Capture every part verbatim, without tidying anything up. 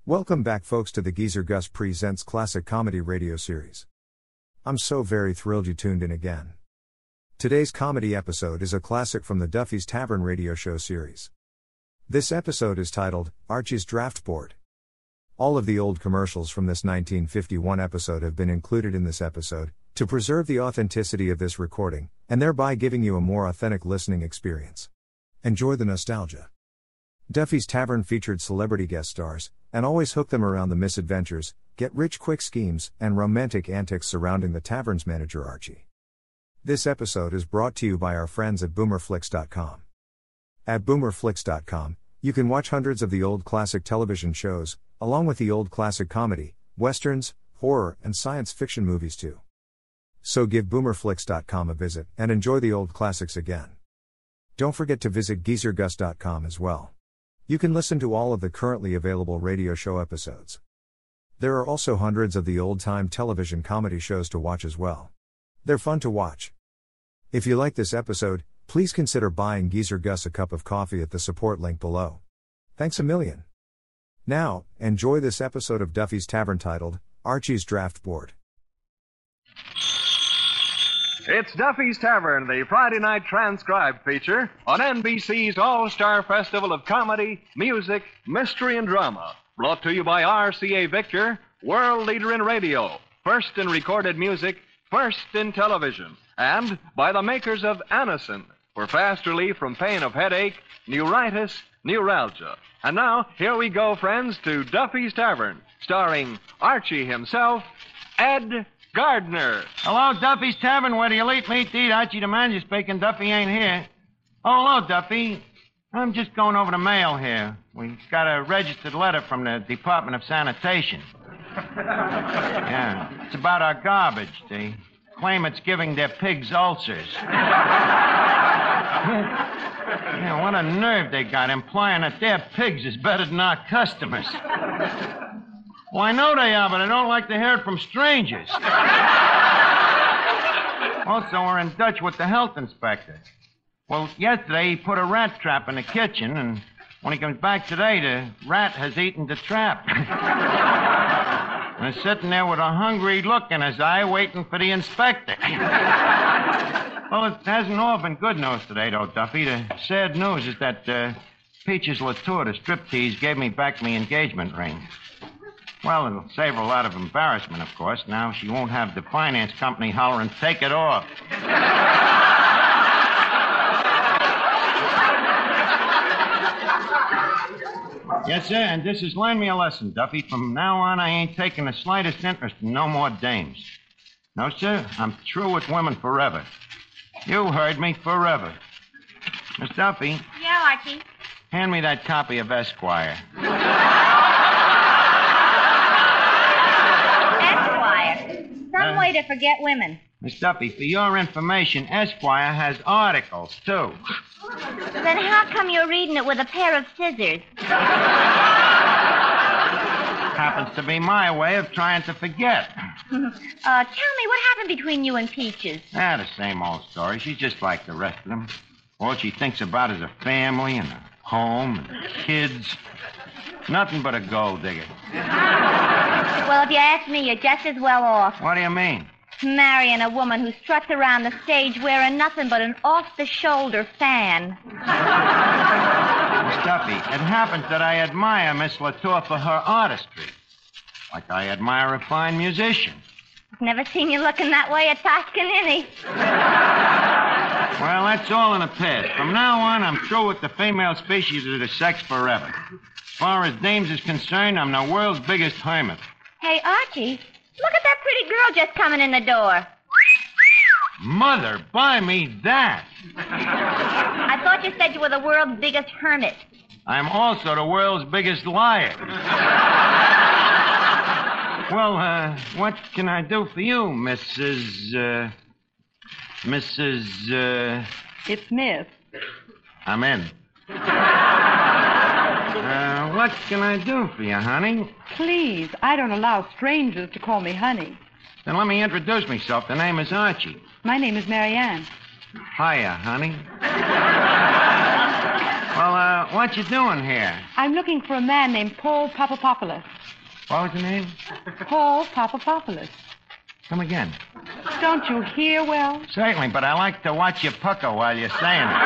Welcome back, folks, to the Geezer Gus Presents Classic Comedy Radio Series. I'm so very thrilled you tuned in again. Today's comedy episode is a classic from the Duffy's Tavern radio show series. This episode is titled, Archie's Draft Board. All of the old commercials from this nineteen fifty-one episode have been included in this episode, to preserve the authenticity of this recording, and thereby giving you a more authentic listening experience. Enjoy the nostalgia. Duffy's Tavern featured celebrity guest stars, and always hooked them around the misadventures, get-rich-quick schemes, and romantic antics surrounding the tavern's manager Archie. This episode is brought to you by our friends at boomer flix dot com. At boomer flix dot com, you can watch hundreds of the old classic television shows, along with the old classic comedy, westerns, horror, and science fiction movies too. So give boomer flix dot com a visit and enjoy the old classics again. Don't forget to visit geezer gus dot com as well. You can listen to all of the currently available radio show episodes. There are also hundreds of the old-time television comedy shows to watch as well. They're fun to watch. If you like this episode, please consider buying Geezer Gus a cup of coffee at the support link below. Thanks a million. Now, enjoy this episode of Duffy's Tavern titled, Archie's Draft Board. It's Duffy's Tavern, the Friday night transcribed feature on N B C's All-Star Festival of Comedy, Music, Mystery, and Drama. Brought to you by R C A Victor, world leader in radio, first in recorded music, first in television, and by the makers of Anacin for fast relief from pain of headache, neuritis, neuralgia. And now, here we go, friends, to Duffy's Tavern, starring Archie himself, Ed Gardner. Hello, Duffy's Tavern, where do you eat meat to eat? Archie the manager speaking. Duffy ain't here. Oh, hello, Duffy. I'm just going over the mail here. We got a registered letter from the Department of Sanitation. Yeah, it's about our garbage. They claim it's giving their pigs ulcers. Yeah, what a nerve they got, implying that their pigs is better than our customers. Well, I know they are, but I don't like to hear it from strangers. Also, we're in Dutch with the health inspector. Well, yesterday he put a rat trap in the kitchen, and when he comes back today, the rat has eaten the trap. And he's sitting there with a hungry look in his eye, waiting for the inspector. Well, it hasn't all been good news today, though, Duffy. The sad news is that uh, Peaches Latour, the striptease, gave me back my engagement ring. Well, it'll save her a lot of embarrassment, of course. Now she won't have the finance company hollering, take it off. Yes, sir, and this is learn me a lesson, Duffy. From now on, I ain't taking the slightest interest in no more dames. No, sir, I'm through with women forever. You heard me, forever. Miss Duffy. Yeah, Archie. Hand me that copy of Esquire. Some way to forget women. Miss Duffy, for your information, Esquire has articles, too. Then how come you're reading it with a pair of scissors? Happens to be my way of trying to forget. uh, tell me, what happened between you and Peaches? Ah, the same old story. She's just like the rest of them. All she thinks about is a family and a home and kids. Nothing but a gold digger. Well, if you ask me, you're just as well off. What do you mean? Marrying a woman who struts around the stage wearing nothing but an off-the-shoulder fan. Miss Duffy, it happens that I admire Miss Latour for her artistry. Like I admire a fine musician. Never seen you looking that way at Toscanini. Well, that's all in the past. From now on, I'm through with the female species of the sex forever. As far as dames is concerned, I'm the world's biggest hermit. Hey, Archie, look at that pretty girl just coming in the door. Mother, buy me that. I thought you said you were the world's biggest hermit. I'm also the world's biggest liar. Well, uh, what can I do for you, Missus Uh, Missus Uh... It's Miss. I'm in. Uh, what can I do for you, honey? Please, I don't allow strangers to call me honey. Then let me introduce myself. The name is Archie. My name is Mary Ann. Hiya, honey. Well, uh, uh, what you doing here? I'm looking for a man named Paul Papapopoulos. What was the name? Paul Papapopoulos. Come again. Don't you hear well? Certainly, but I like to watch you pucker while you're saying it.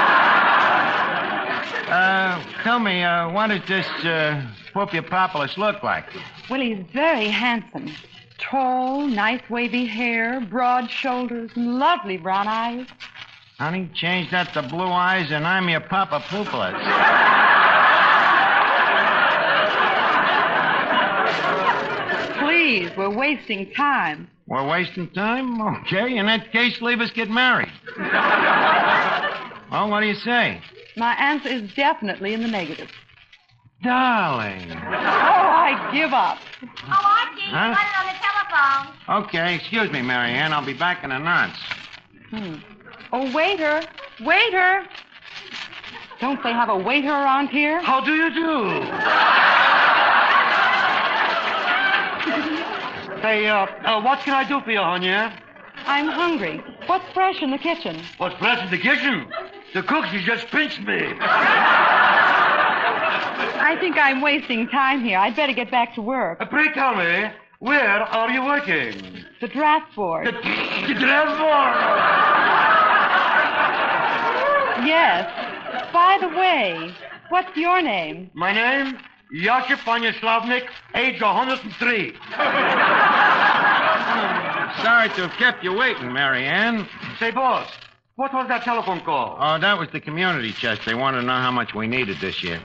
uh, tell me, uh, what does this uh, Papapopoulos look like? Well, he's very handsome. Tall, nice wavy hair, broad shoulders, and lovely brown eyes. Honey, change that to blue eyes, and I'm your Papapopoulos. Please, we're wasting time. We're wasting time? Okay, in that case, leave us get married. Well, what do you say? My answer is definitely in the negative. Darling. Oh, I give up. Oh, Archie, Huh? put it on the telephone. Okay, excuse me, Mary Ann. I'll be back in a nonce. Hmm. Oh, waiter. Waiter. Don't they have a waiter around here? How do you do? Say, uh, uh, what can I do for you, honey? I'm hungry. What's fresh in the kitchen? What's fresh in the kitchen? The cook, she just pinched me. I think I'm wasting time here. I'd better get back to work. Uh, pray tell me, where are you working? The draft board. The, the transport. Yes. By the way, what's your name? My name, Yasha Panyaslavnik, age one hundred three. Sorry to have kept you waiting, Mary Ann. Say, boss, what was that telephone call? Oh, that was the community chest. They wanted to know how much we needed this year.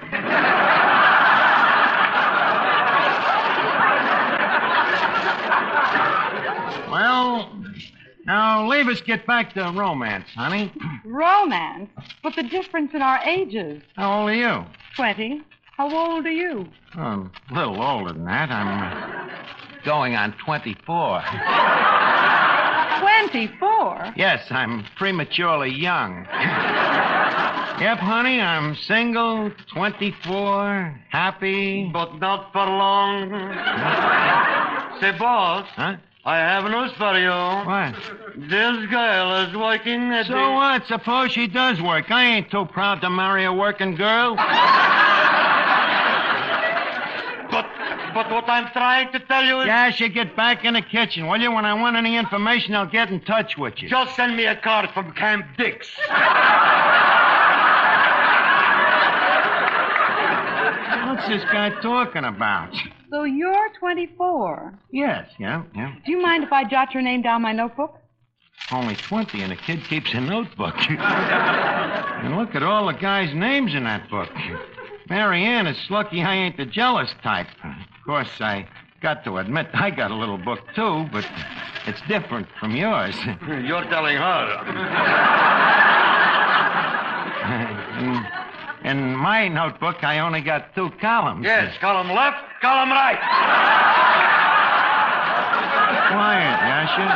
Well, now leave us get back to romance, honey. Romance? But the difference in our ages. How old are you? Twenty. How old are you? Oh, I'm a little older than that. I'm uh, going on twenty-four. Twenty-four? Yes, I'm prematurely young. Yep, honey, I'm single, twenty-four, happy. But not for long. Say, boss, Huh? I have news for you. What? This girl is working at So the... what? Suppose she does work. I ain't too proud to marry a working girl. But, but what I'm trying to tell you is... Yeah, she get back in the kitchen, will you? When I want any information, I'll get in touch with you. Just send me a card from Camp Dix. What's this guy talking about? So you're twenty-four. Yes, yeah, yeah. Do you mind if I jot your name down my notebook? Only twenty, and the kid keeps a notebook. And look at all the guys' names in that book. Mary Ann is lucky I ain't the jealous type. Of course, I got to admit I got a little book, too, but it's different from yours. You're telling her. in, in my notebook, I only got two columns. Yes, column left, column right. Quiet, Yasha.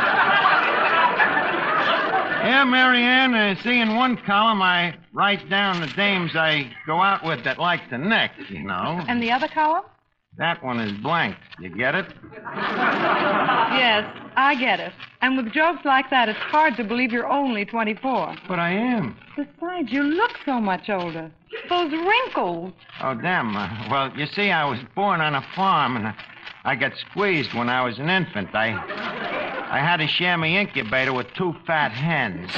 Yeah, Mary Ann, uh, see, in one column I write down the dames I go out with that like to neck, you know. And the other column? That one is blank. You get it? Yes, I get it. And with jokes like that, it's hard to believe you're only twenty-four. But I am. Besides, you look so much older. Those wrinkles. Oh, damn. Uh, well, you see, I was born on a farm, and I, I got squeezed when I was an infant. I, I had to share my incubator with two fat hens.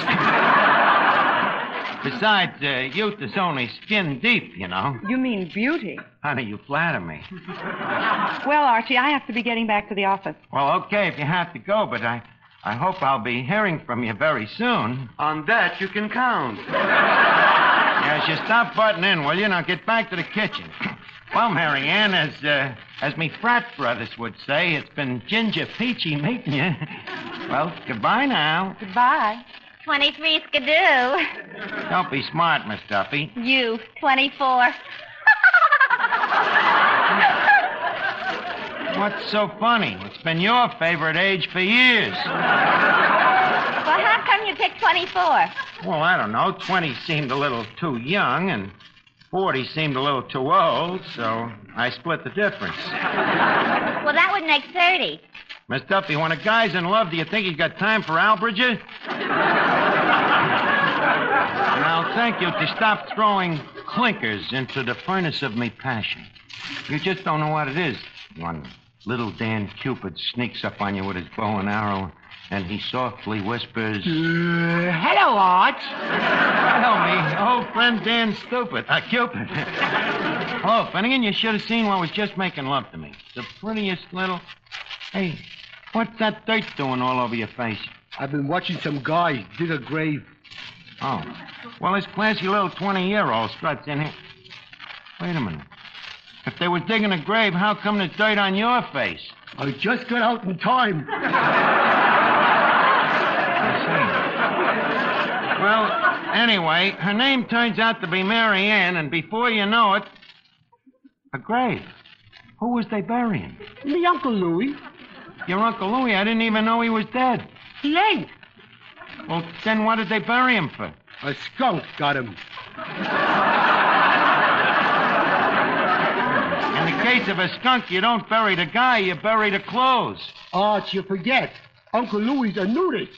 Besides, uh, youth is only skin deep, you know. You mean beauty. Honey, you flatter me. Well, Archie, I have to be getting back to the office. Well, okay, if you have to go, but I, I hope I'll be hearing from you very soon. On that you can count. Yes, you stop butting in, will you? Now get back to the kitchen. Well, Mary Ann, as, uh, as me frat brothers would say, it's been ginger peachy meeting you. Well, goodbye now. Goodbye. twenty-three skidoo. Don't be smart, Miss Duffy. You, twenty-four. What's so funny? It's been your favorite age for years. Well, how come you picked twenty-four? Well, I don't know. twenty seemed a little too young, and forty seemed a little too old, so I split the difference. Well, that would make thirty. Miss Duffy, when a guy's in love, do you think he's got time for algebra? And I'll thank you to stop throwing clinkers into the furnace of me passion. You just don't know what it is. One little Dan Cupid sneaks up on you with his bow and arrow, and he softly whispers, Uh, hello, Arch. Hello, me old friend Dan Stupid. Uh, Cupid. Hello, Finnegan. You should have seen what was just making love to me. The prettiest little... Hey, what's that dirt doing all over your face? I've been watching some guys dig a grave. Oh. Well, this classy little twenty-year-old struts in here. Wait a minute. If they were digging a grave, how come there's dirt on your face? I just got out in time. Well, anyway, her name turns out to be Mary Ann, and before you know it, a grave. Who was they burying? Me Uncle Louie. Your Uncle Louie? I didn't even know he was dead. He ain't. Well, then what did they bury him for? A skunk got him. In the case of a skunk, you don't bury the guy, you bury the clothes. Arch, you forget. Uncle Louie's a nudist.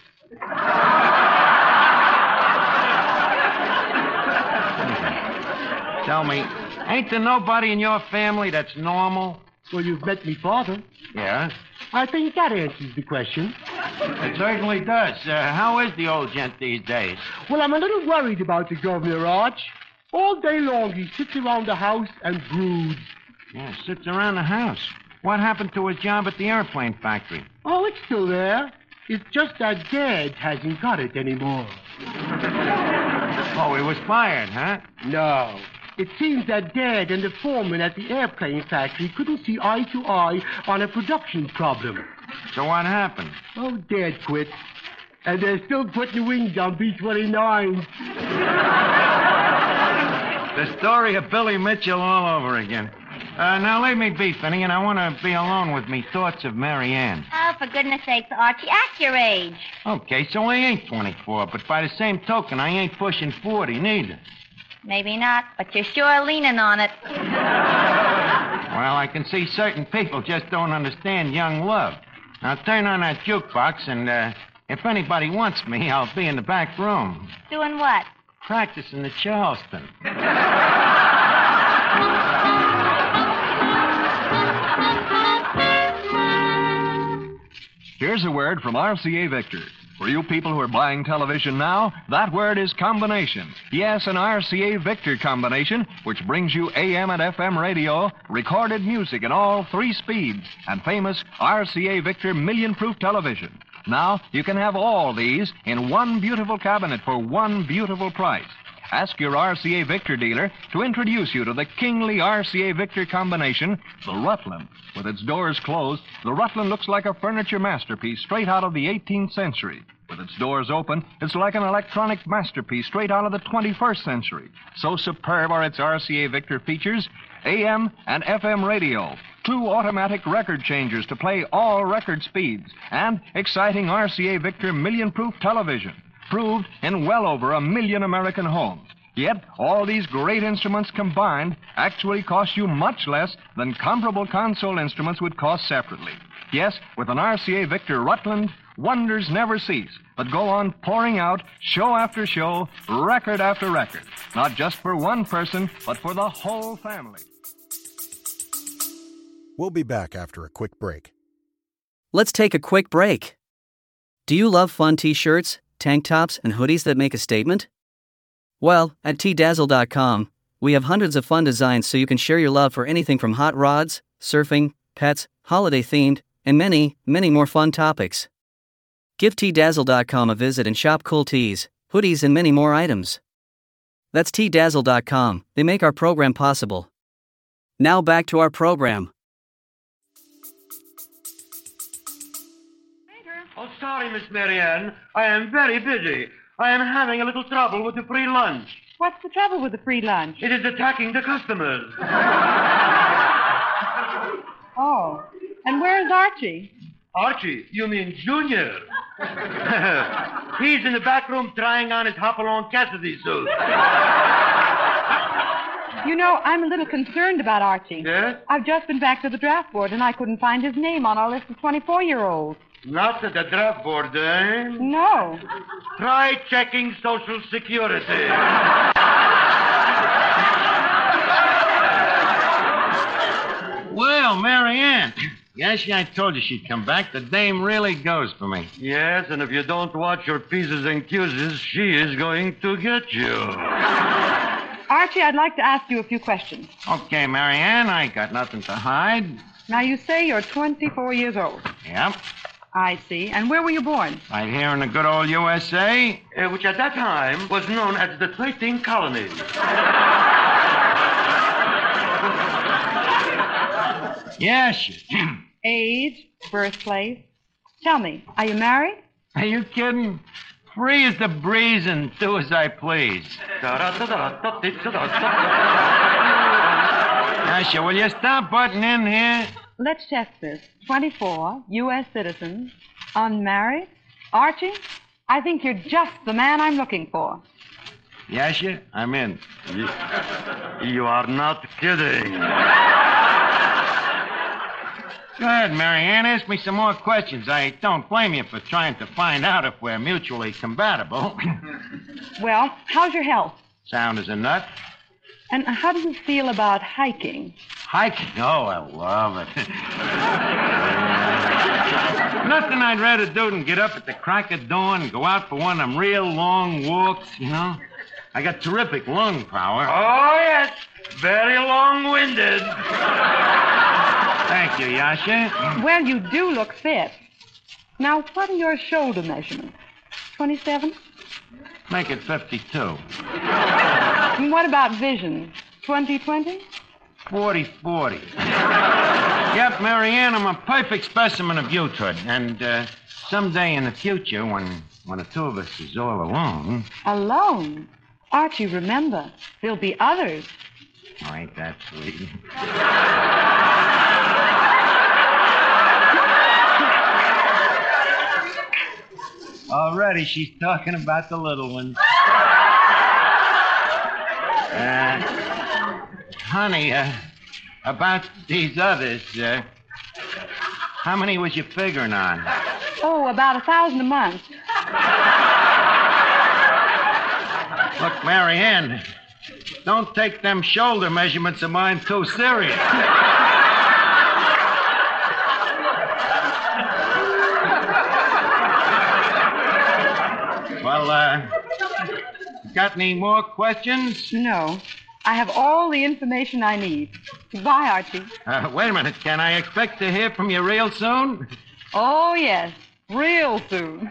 Tell me, ain't there nobody in your family that's normal? Well, you've met me father. Yeah? I think that answers the question. It certainly does. Uh, how is the old gent these days? Well, I'm a little worried about the governor, Arch. All day long he sits around the house and broods. Yeah, sits around the house. What happened to his job at the airplane factory? Oh, it's still there. It's just that Dad hasn't got it anymore. Oh, he was fired, huh? No. It seems that Dad and the foreman at the airplane factory couldn't see eye to eye on a production problem. So what happened? Oh, Dad quit. And they're still putting wings on B twenty-nines. The story of Billy Mitchell all over again. Uh, now, leave me be, Finnegan. I want to be alone with me thoughts of Mary Ann. Oh, for goodness sakes, Archie, act your age. Okay, so I ain't twenty-four, but by the same token, I ain't pushing forty, neither. Maybe not, but you're sure leaning on it. Well, I can see certain people just don't understand young love. Now, turn on that jukebox, and uh, if anybody wants me, I'll be in the back room. Doing what? Practicing the Charleston. Here's a word from R C A Victor. For you people who are buying television now, that word is combination. Yes, an R C A Victor combination, which brings you A M and F M radio, recorded music in all three speeds, and famous R C A Victor million-proof television. Now, you can have all these in one beautiful cabinet for one beautiful price. Ask your R C A Victor dealer to introduce you to the kingly R C A Victor combination, the Rutland. With its doors closed, the Rutland looks like a furniture masterpiece straight out of the eighteenth century. With its doors open, it's like an electronic masterpiece straight out of the twenty-first century. So superb are its R C A Victor features: A M and F M radio, two automatic record changers to play all record speeds, and exciting R C A Victor million-proof television, proved in well over a million American homes. Yet, all these great instruments combined actually cost you much less than comparable console instruments would cost separately. Yes, with an R C A Victor Rutland, wonders never cease, but go on pouring out show after show, record after record. Not just for one person, but for the whole family. We'll be back after a quick break. Let's take a quick break. Do you love fun t-shirts, tank tops, and hoodies that make a statement? Well, at T Dazzle dot com, we have hundreds of fun designs so you can share your love for anything from hot rods, surfing, pets, holiday-themed, and many, many more fun topics. Give T Dazzle dot com a visit and shop cool tees, hoodies, and many more items. That's T Dazzle dot com. They make our program possible. Now back to our program. Oh, sorry, Miss Marianne. I am very busy. I am having a little trouble with the free lunch. What's the trouble with the free lunch? It is attacking the customers. Oh, and where's Archie? Archie, you mean Junior? He's in the back room trying on his Hopalong Cassidy suit. You know, I'm a little concerned about Archie. Yes? I've just been back to the draft board, and I couldn't find his name on our list of twenty-four-year-olds. Not at the draft board, eh? No. Try checking Social Security. Well, Marianne. Yes, I told you she'd come back. The dame really goes for me. Yes, and if you don't watch your P's and Q's, she is going to get you. Archie, I'd like to ask you a few questions. Okay, Marianne, I got nothing to hide. Now, you say you're twenty-four years old. Yep. I see. And where were you born? Right here in the good old U S A. Uh, which at that time was known as the thirteen Colonies. Yes. Age, birthplace. Tell me, are you married? Are you kidding? Free as the breeze and do as I please. Asha, will you stop butting in here? Let's test this. twenty-four, U S citizen, unmarried. Archie, I think you're just the man I'm looking for. Yasha, I'm in. You, you are not kidding. Go ahead, Marianne. Ask me some more questions. I don't blame you for trying to find out if we're mutually compatible. Well, how's your health? Sound as a nut. And how do you feel about hiking? Hiking? Oh, I love it. Nothing I'd rather do than get up at the crack of dawn and go out for one of them real long walks, you know? I got terrific lung power. Oh, yes. Very long-winded. Thank you, Yasha. Well, you do look fit. Now, what are your shoulder measurements? twenty-seven? Make it fifty-two. And what about vision? twenty twenty? forty forty. Yep, Marianne, I'm a perfect specimen of youthhood. And uh, someday in the future, when, when the two of us is all alone... Alone? Archie, remember, there'll be others. Oh, ain't that sweet? Already, she's talking about the little ones. Uh, honey, uh, about these others, uh, how many was you figuring on? Oh, about a thousand a month. Look, Marianne, don't take them shoulder measurements of mine too serious. Well, uh, got any more questions? No. I have all the information I need. Goodbye, Archie. Uh, wait a minute. Can I expect to hear from you real soon? Oh, yes. Real soon.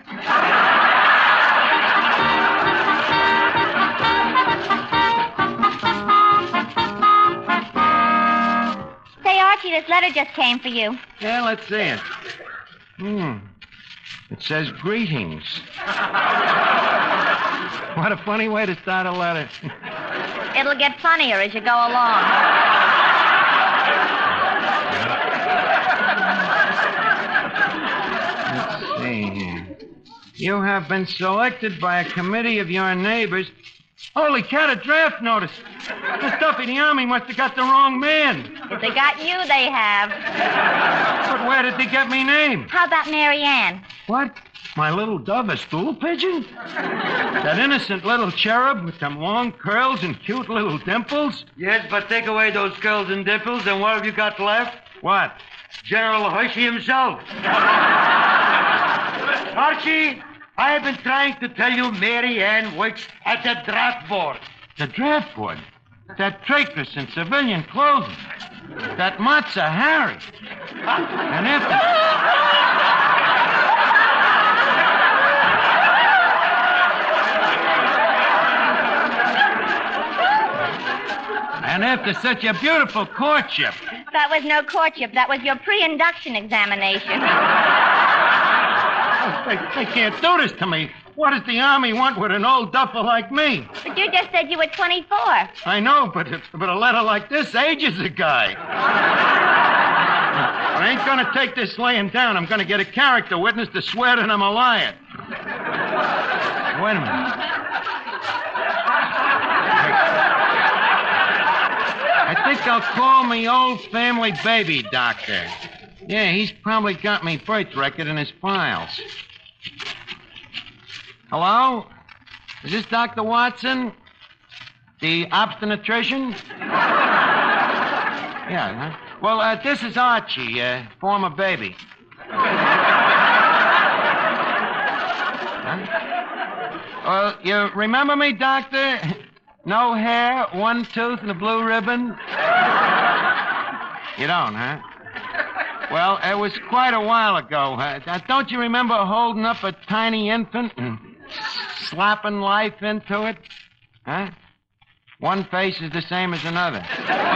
Say, Archie, this letter just came for you. Yeah, let's see it. Hmm. It says greetings. What a funny way to start a letter. It'll get funnier as you go along. Let's see here. You have been selected by a committee of your neighbors. Holy cat, a draft notice. Miss Duffy, the Army must have got the wrong man. If they got you, they have. But where did they get me name? How about Marianne? What? My little dove, a stool pigeon? That innocent little cherub with them long curls and cute little dimples? Yes, but take away those curls and dimples, and what have you got left? What? General Hershey himself. Archie, I have been trying to tell you Mary Ann works at the draft board. The draft board? That traitress in civilian clothing. That Matza Harry. And if... And after such a beautiful courtship. That was no courtship. That was your pre-induction examination. Oh, they, they can't do this to me. What does the Army want with an old duffer like me? But you just said you were twenty-four. I know, but, but a letter like this ages a guy. I ain't going to take this laying down. I'm going to get a character witness to swear that I'm a liar. Wait a minute. I think I'll call me old family baby doctor. Yeah, he's probably got me birth record in his files. Hello? Is this Doctor Watson? The obstetrician? Yeah, huh? Well, uh, this is Archie, uh, former baby. Huh? Well, you remember me, Doctor? No hair, one tooth, and a blue ribbon? You don't, huh? Well, it was quite a while ago. Uh, don't you remember holding up a tiny infant and slapping life into it? Huh? One face is the same as another.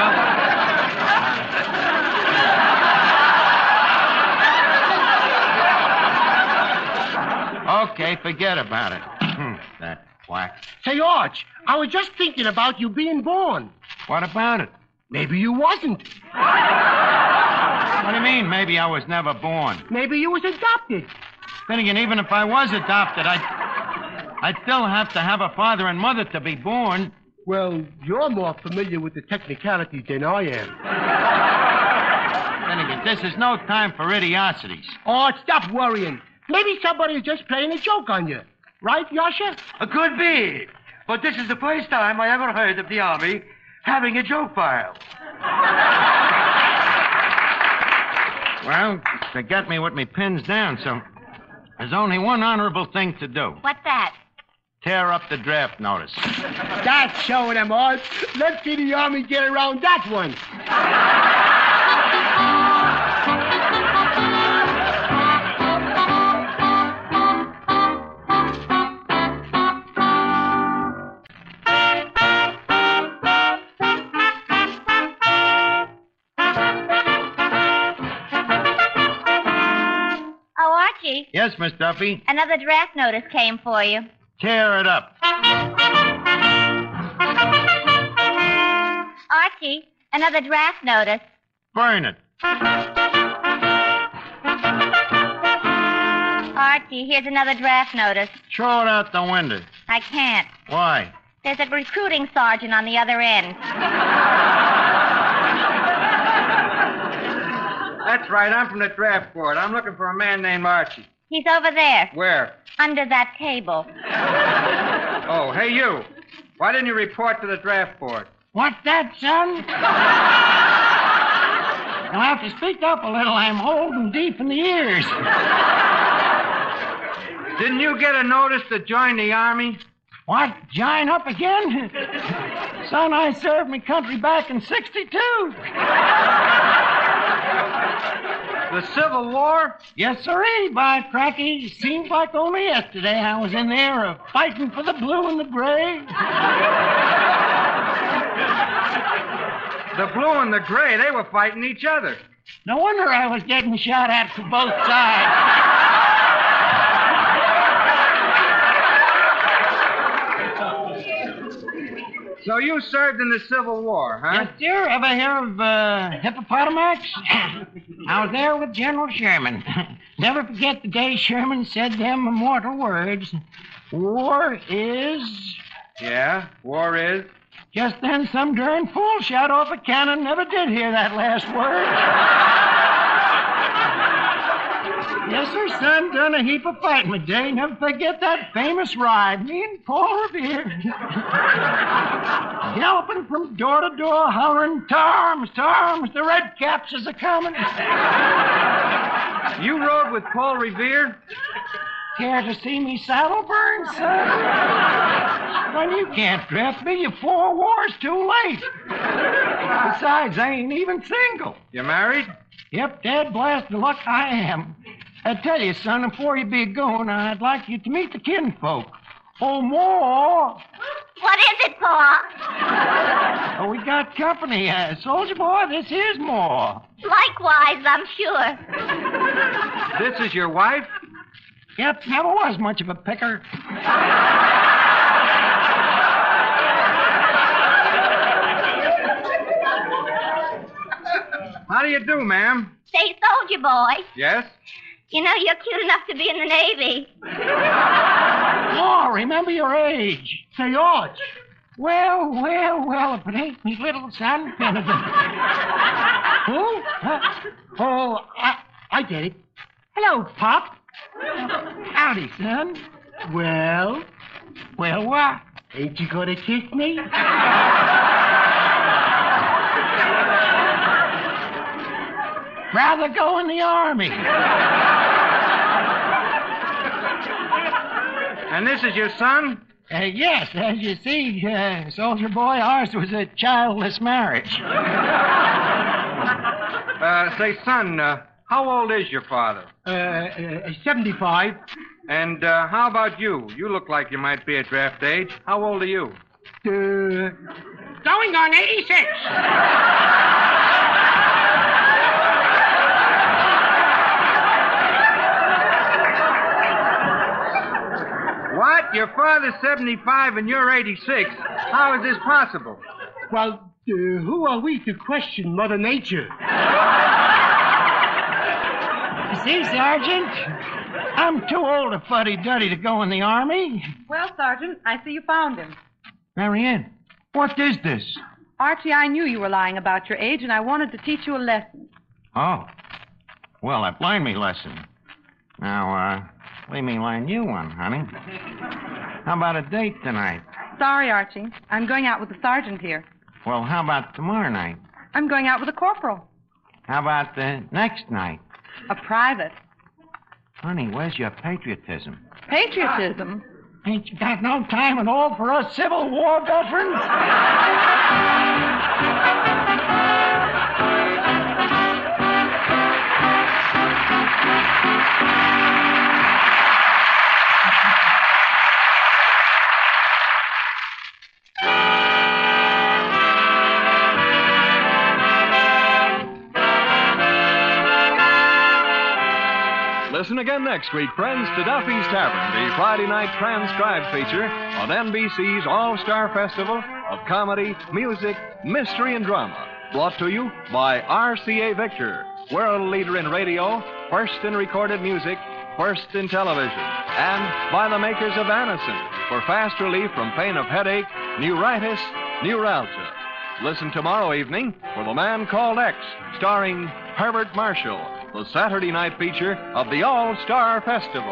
Well, okay, forget about it. That quack. Say, Arch, I was just thinking about you being born. What about it? Maybe you wasn't. What do you mean, maybe I was never born? Maybe you was adopted. Then again, even if I was adopted, I'd, I'd still have to have a father and mother to be born. Well, you're more familiar with the technicalities than I am. Then again, this is no time for idiosities. Oh, stop worrying. Maybe somebody is just playing a joke on you. Right, Yasha? It could be. But this is the first time I ever heard of the Army having a joke file. Well, they got me with me pins down, so there's only one honorable thing to do. What's that? Tear up the draft notice. That's showing them, Arch. Let's see the Army get around that one. Yes, Miss Duffy? Another draft notice came for you. Tear it up. Archie, another draft notice. Burn it. Archie, here's another draft notice. Throw it out the window. I can't. Why? There's a recruiting sergeant on the other end. That's right. I'm from the draft board. I'm looking for a man named Archie. He's over there. Where? Under that table. Oh, hey, you. Why didn't you report to the draft board? What's that, son? You'll have to speak up a little. I'm holding deep in the ears. Didn't you get a notice to join the Army? What? Join up again? Son, I served my country back in sixty-two. The Civil War? Yes, sirree, by cracky. Seems like only yesterday I was in there uh, fighting for the blue and the gray. The blue and the gray, they were fighting each other. No wonder I was getting shot at from both sides. So you served in the Civil War, huh? Yes, sir. Ever hear of uh, Hippopotamus? I was there with General Sherman. Never forget the day Sherman said them immortal words. War is... Yeah, war is... Just then, some darn fool shot off a cannon. Never did hear that last word. Yes, sir, son. Done a heap of fighting today. Never forget that famous ride. Me and Paul Revere. Galloping from door to door, hollering, "Tarms, Tarms, the red caps is a-coming." You rode with Paul Revere? Care to see me saddle burn, son? When you can't draft me, you're four wars too late. Besides, I ain't even single. You married? Yep, dad blast the luck I am. I tell you, son, before you be going, I'd like you to meet the kinfolk. Oh, more. What is it, Pa? Oh, we got company. Uh, soldier boy, this here's more. Likewise, I'm sure. This is your wife? Yep, never was much of a picker. How do you do, ma'am? Say, soldier boy. Yes? You know, you're cute enough to be in the Navy. Oh, remember your age. Say, Arch. Well, well, well, if it ain't me little son, Peniton. Who? Huh? Oh, I, I get it. Hello, Pop. Howdy, son. Well? Well, what? Ain't you gonna kiss me? rather go in the Army. And this is your son? Uh, yes, as you see, uh, soldier boy, ours was a childless marriage. Uh, say, son, uh, how old is your father? Uh, uh, seventy-five. And uh, how about you? You look like you might be at draft age. How old are you? Uh, Going on eighty-six. What? Your father's seventy-five and you're eighty-six. How is this possible? well, uh, who are we to question Mother Nature? You see, Sergeant, I'm too old a fuddy-duddy to go in the Army. Well, Sergeant, I see you found him. Marianne, what is this? Archie, I knew you were lying about your age, and I wanted to teach you a lesson. Oh. Well, that blind me lesson. Now, uh, leave me learn you one, honey. How about a date tonight? Sorry, Archie. I'm going out with the sergeant here. Well, how about tomorrow night? I'm going out with a corporal. How about the next night? A private. Honey, where's your patriotism? Patriotism? Ain't you got no time at all for us Civil War veterans? Listen again next week, friends, to Duffy's Tavern, the Friday night transcribed feature on N B C's All-Star Festival of Comedy, Music, Mystery, and Drama. Brought to you by R C A Victor, world leader in radio, first in recorded music, first in television, and by the makers of Anacin for fast relief from pain of headache, neuritis, neuralgia. Listen tomorrow evening for The Man Called X, starring Herbert Marshall, the Saturday night feature of the All-Star Festival.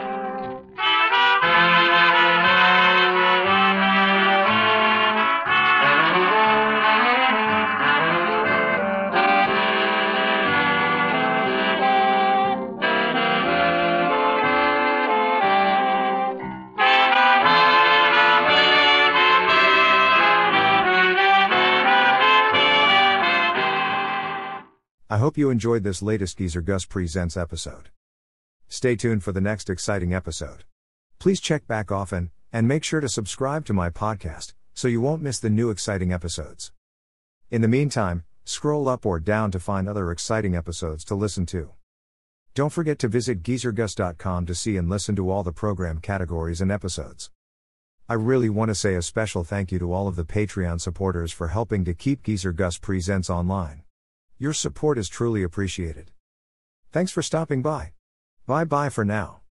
I hope you enjoyed this latest Geezer Gus Presents episode. Stay tuned for the next exciting episode. Please check back often, and make sure to subscribe to my podcast, so you won't miss the new exciting episodes. In the meantime, scroll up or down to find other exciting episodes to listen to. Don't forget to visit geezer gus dot com to see and listen to all the program categories and episodes. I really want to say a special thank you to all of the Patreon supporters for helping to keep Geezer Gus Presents online. Your support is truly appreciated. Thanks for stopping by. Bye bye for now.